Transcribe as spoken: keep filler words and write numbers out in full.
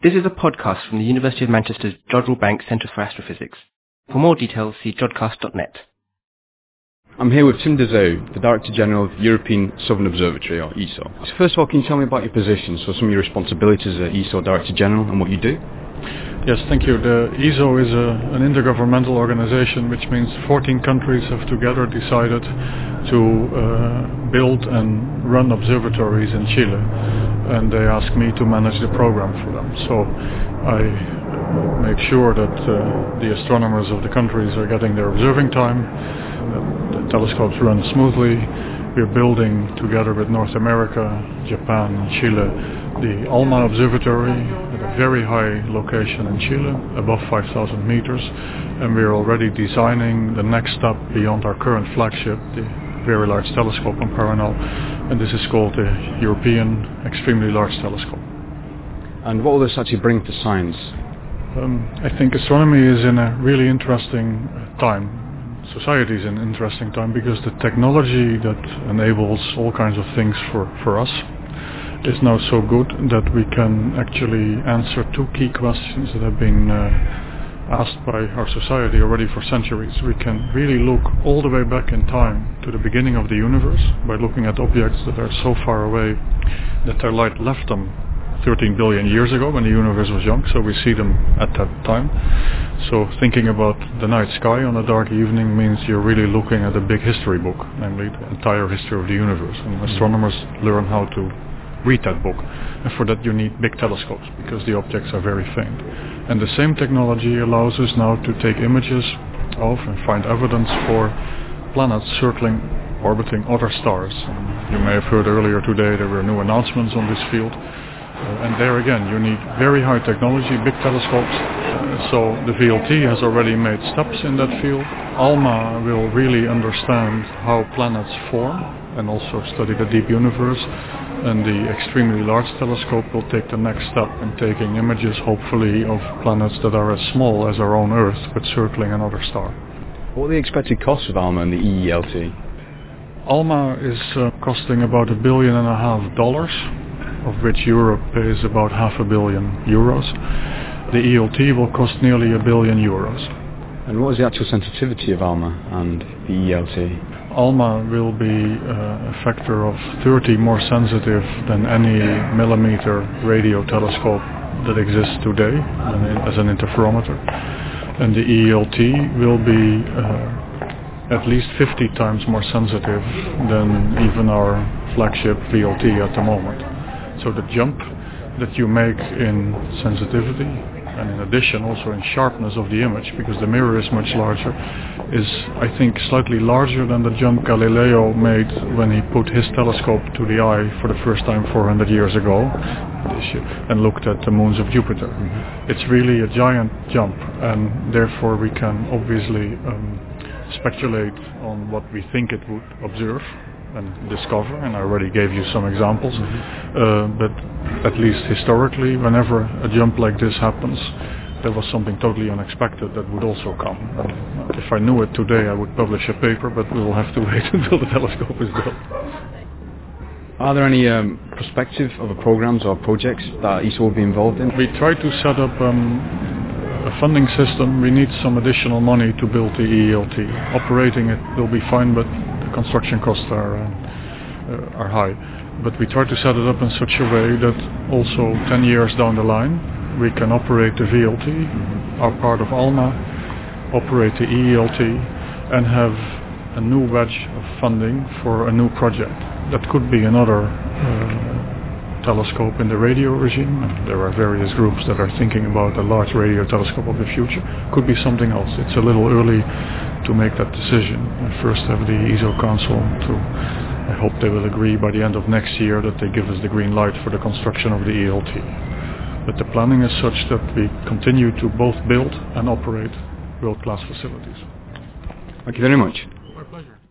This is a podcast from the University of Manchester's Jodrell Bank Centre for Astrophysics. For more details, see jodcast dot net. I'm here with Tim Dezeeuw, the Director General of the European Southern Observatory, or E S O. So first of all, can you tell me about your position, so some of your responsibilities as E S O Director General and what you do? Yes, thank you. The E S O is a, an intergovernmental organization, which means fourteen countries have together decided to uh, build and run observatories in Chile, and they asked me to manage the program for them. So I uh, make sure that uh, the astronomers of the countries are getting their observing time, that the telescopes run smoothly. We're building together with North America, Japan and Chile the ALMA Observatory at a very high location in Chile, above five thousand meters, and we're already designing the next step beyond our current flagship, the Very Large Telescope in Paranal, and this is called the European Extremely Large Telescope. And what will this actually bring to science? Um, I think astronomy is in a really interesting time. Society is in an interesting time because the technology that enables all kinds of things for, for us is now so good that we can actually answer two key questions that have been uh, asked by our society already for centuries. We can really look all the way back in time to the beginning of the universe by looking at objects that are so far away that their light left them thirteen billion years ago when the universe was young, so we see them at that time. So thinking about the night sky on a dark evening means you're really looking at a big history book, namely the entire history of the universe, and astronomers learn how to read that book, and for that you need big telescopes because the objects are very faint. And the same technology allows us now to take images of and find evidence for planets circling, orbiting other stars. And you may have heard earlier today there were new announcements on this field. Uh, and there again, you need very high technology, big telescopes. Uh, so the V L T has already made steps in that field. ALMA will really understand how planets form and also study the deep universe. And the Extremely Large Telescope will take the next step in taking images, hopefully, of planets that are as small as our own Earth, but circling another star. What are the expected costs of ALMA and the E E L T? ALMA is uh, costing about a billion and a half dollars, of which Europe pays about half a billion euros. The E L T will cost nearly a billion euros. And what is the actual sensitivity of ALMA and the E L T? ALMA will be uh, a factor of thirty more sensitive than any millimeter radio telescope that exists today as an interferometer. And the E L T will be uh, at least fifty times more sensitive than even our flagship V L T at the moment. So the jump that you make in sensitivity, and in addition also in sharpness of the image, because the mirror is much larger, is I think slightly larger than the jump Galileo made when he put his telescope to the eye for the first time four hundred years ago and looked at the moons of Jupiter. Mm-hmm. It's really a giant jump, and therefore we can obviously um, speculate on what we think it would observe and discover, and I already gave you some examples. Mm-hmm. uh, but at least historically, whenever a jump like this happens, there was something totally unexpected that would also come. And if I knew it today, I would publish a paper, but we will have to wait until the telescope is built. Are there any um, prospective other programs or projects that E S O will be involved in? We try to set up um, a funding system. We need some additional money to build the E L T. Operating it will be fine, but construction costs are uh, uh, are high, but we try to set it up in such a way that also ten years down the line we can operate the V L T, mm-hmm. our part of ALMA, operate the E L T, and have a new wedge of funding for a new project. That could be another uh, telescope in the radio regime. And there are various groups that are thinking about a large radio telescope of the future. Could be something else. It's a little early to make that decision. I first have the E S O Council to, I hope they will agree by the end of next year that they give us the green light for the construction of the E L T. But the planning is such that we continue to both build and operate world-class facilities. Thank you very much. My pleasure.